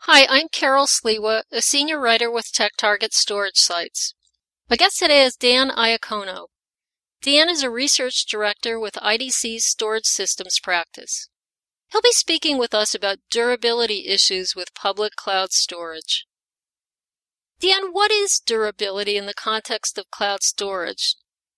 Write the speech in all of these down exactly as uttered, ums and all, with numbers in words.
Hi, I'm Carol Sliwa, a senior writer with TechTarget Storage Sites. My guest today is Dan Iacono. Dan is a research director with I D C's Storage Systems practice. He'll be speaking with us about durability issues with public cloud storage. Dan, what is durability in the context of cloud storage?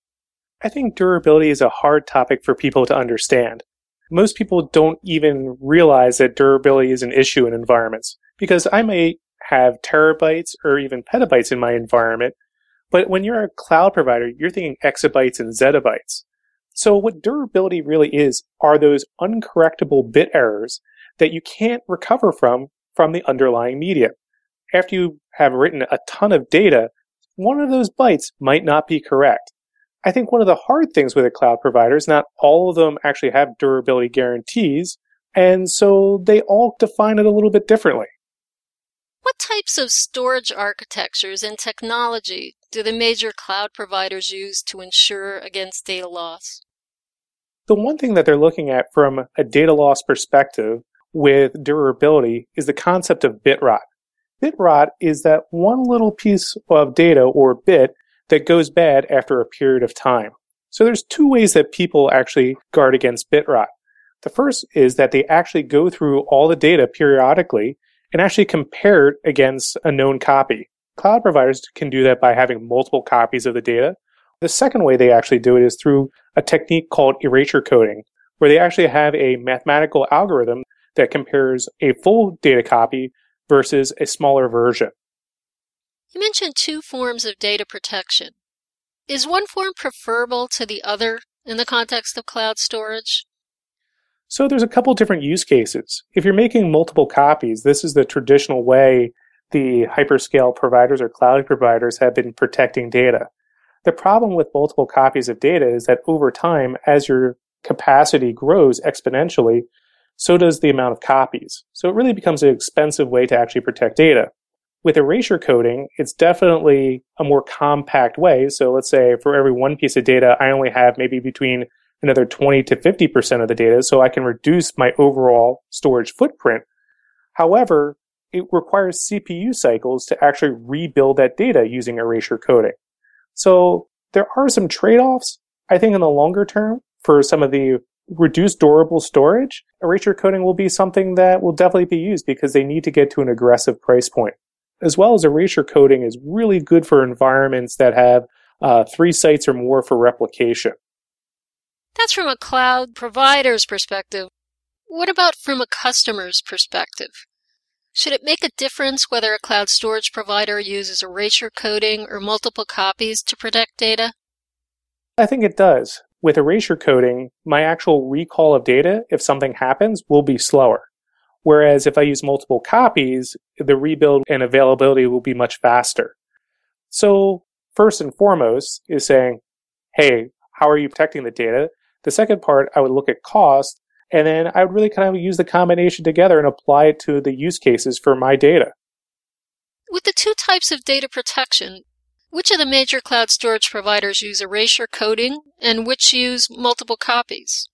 I think durability is a hard topic for people to understand. Most people don't even realize that durability is an issue in environments, because I may have terabytes or even petabytes in my environment, but when you're a cloud provider, you're thinking exabytes and zettabytes. So what durability really is are those uncorrectable bit errors that you can't recover from from the underlying media. After you have written a ton of data, one of those bytes might not be correct. I think one of the hard things with a cloud provider is not all of them actually have durability guarantees, and so they all define it a little bit differently. What types of storage architectures and technology do the major cloud providers use to ensure against data loss? The one thing that they're looking at from a data loss perspective with durability is the concept of bit rot. Bit rot is that one little piece of data or bit that goes bad after a period of time. So there's two ways that people actually guard against bit rot. The first is that they actually go through all the data periodically and actually compare it against a known copy. Cloud providers can do that by having multiple copies of the data. The second way they actually do it is through a technique called erasure coding, where they actually have a mathematical algorithm that compares a full data copy versus a smaller version. You mentioned two forms of data protection. Is one form preferable to the other in the context of cloud storage? So there's a couple different use cases. If you're making multiple copies, this is the traditional way the hyperscale providers or cloud providers have been protecting data. The problem with multiple copies of data is that over time, as your capacity grows exponentially, so does the amount of copies. So it really becomes an expensive way to actually protect data. With erasure coding, it's definitely a more compact way. So let's say for every one piece of data, I only have maybe between another twenty to fifty percent of the data, so I can reduce my overall storage footprint. However, it requires C P U cycles to actually rebuild that data using erasure coding. So there are some trade-offs. I think in the longer term, for some of the reduced durable storage, erasure coding will be something that will definitely be used because they need to get to an aggressive price point. As well as erasure coding is really good for environments that have uh, three sites or more for replication. That's from a cloud provider's perspective. What about from a customer's perspective? Should it make a difference whether a cloud storage provider uses erasure coding or multiple copies to protect data? I think it does. With erasure coding, my actual recall of data, if something happens, will be slower. Whereas if I use multiple copies, the rebuild and availability will be much faster. So first and foremost is saying, hey, how are you protecting the data? The second part, I would look at cost, and then I would really kind of use the combination together and apply it to the use cases for my data. With the two types of data protection, which of the major cloud storage providers use erasure coding and which use multiple copies?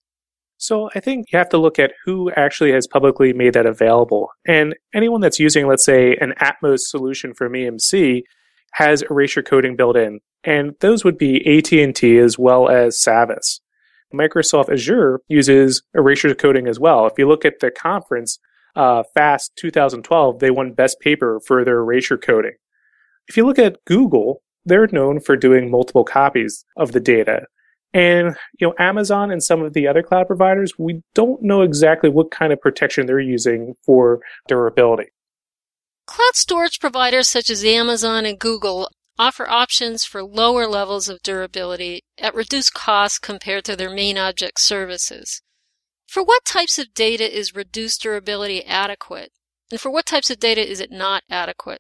So I think you have to look at who actually has publicly made that available. And anyone that's using, let's say, an Atmos solution from E M C has erasure coding built in. And those would be A T and T as well as Savvis. Microsoft Azure uses erasure coding as well. If you look at the conference, uh, FAST twenty twelve, they won Best Paper for their erasure coding. If you look at Google, they're known for doing multiple copies of the data. And, you know, Amazon and some of the other cloud providers, we don't know exactly what kind of protection they're using for durability. Cloud storage providers such as Amazon and Google offer options for lower levels of durability at reduced costs compared to their main object services. For what types of data is reduced durability adequate? And for what types of data is it not adequate?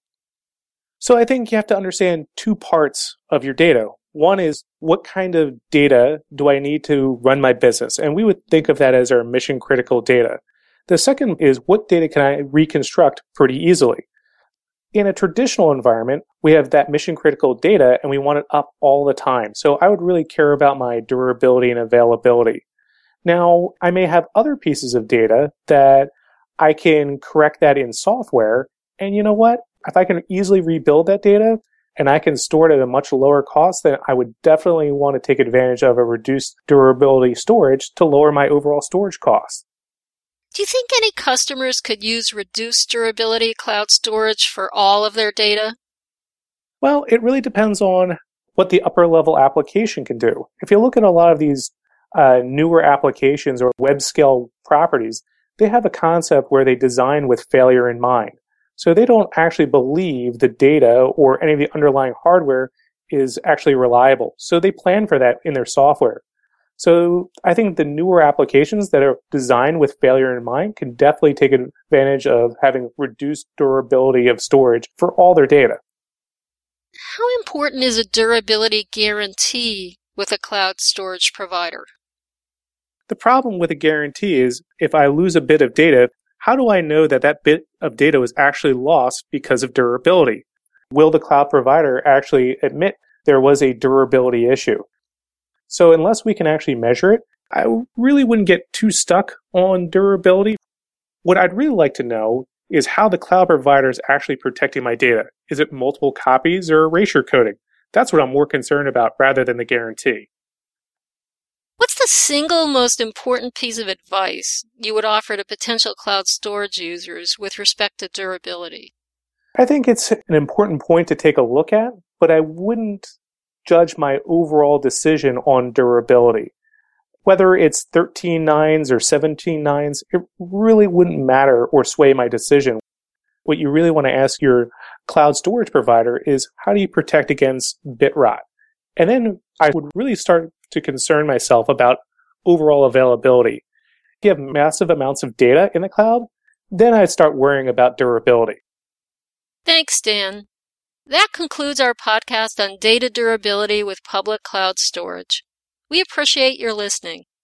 So I think you have to understand two parts of your data. One is, what kind of data do I need to run my business? And we would think of that as our mission critical data. The second is, what data can I reconstruct pretty easily? In a traditional environment, we have that mission critical data and we want it up all the time. So I would really care about my durability and availability. Now, I may have other pieces of data that I can correct that in software. And you know what? If I can easily rebuild that data and I can store it at a much lower cost, then I would definitely want to take advantage of a reduced durability storage to lower my overall storage costs. Do you think any customers could use reduced durability cloud storage for all of their data? Well, it really depends on what the upper level application can do. If you look at a lot of these uh, newer applications or web scale properties, they have a concept where they design with failure in mind. So they don't actually believe the data or any of the underlying hardware is actually reliable. So they plan for that in their software. So I think the newer applications that are designed with failure in mind can definitely take advantage of having reduced durability of storage for all their data. How important is a durability guarantee with a cloud storage provider? The problem with a guarantee is if I lose a bit of data, how do I know that that bit of data was actually lost because of durability? Will the cloud provider actually admit there was a durability issue? So unless we can actually measure it, I really wouldn't get too stuck on durability. What I'd really like to know is how the cloud provider is actually protecting my data. Is it multiple copies or erasure coding? That's what I'm more concerned about rather than the guarantee. What's the single most important piece of advice you would offer to potential cloud storage users with respect to durability? I think it's an important point to take a look at, but I wouldn't judge my overall decision on durability. Whether it's thirteen nines or seventeen nines, it really wouldn't matter or sway my decision. What you really want to ask your cloud storage provider is, how do you protect against bit rot? And then I would really start to concern myself about overall availability. If you have massive amounts of data in the cloud, then I'd start worrying about durability. Thanks, Dan. That concludes our podcast on data durability with public cloud storage. We appreciate your listening.